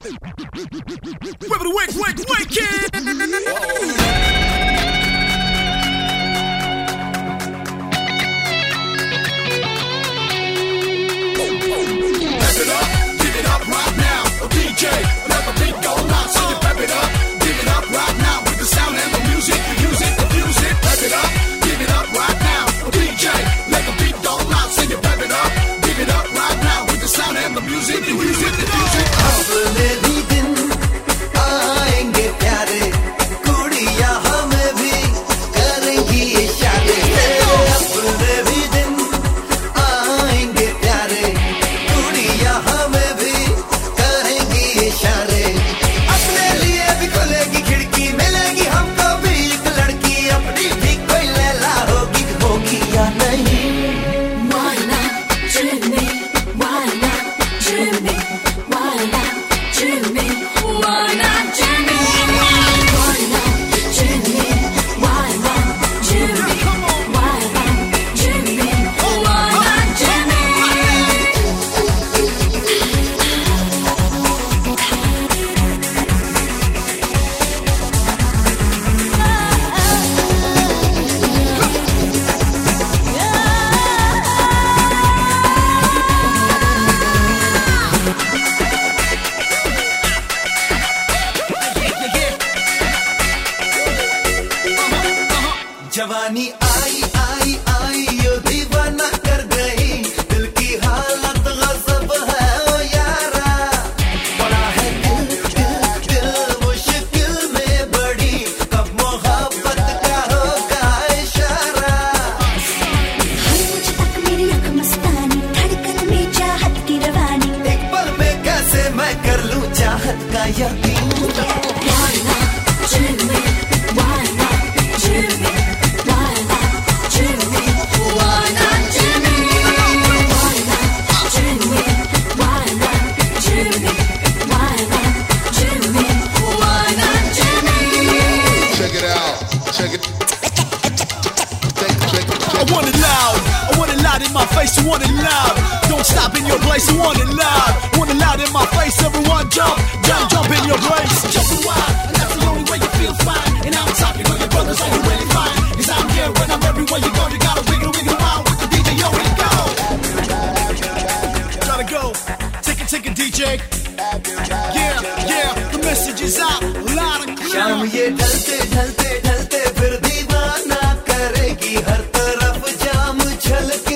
जवानी आई आई आई यो दीवाना कर गई, दिल की हालत गजब है ओ यारा। बड़ा है दिल दिल दिल मुश्किल में बड़ी, कब मोहब्बत का होगा इशारा। हर मुझ तक मेरी आँख मस्तानी, धड़कन में चाहत की रवानी, एक पल में कैसे मैं कर लूं चाहत का यकीन। I want it loud, I want it loud in my face, you want it loud. Don't stop in your place, you want it loud. Want it loud in my face, everyone jump, jump, jump in your place. Jumping wild, and that's the only way you feel fine. And I'm talking with your brothers, are you really fine? Cause I'm here when I'm everywhere you go, you gotta wiggle, wiggle wild with the DJ, yo, we go. Gotta go, take it DJ. Yeah, yeah, the message is out, loud and clear. शाम ये ढलते ढलते ढलते फिर दीवाना करेगी, हर तरफ जाम छलके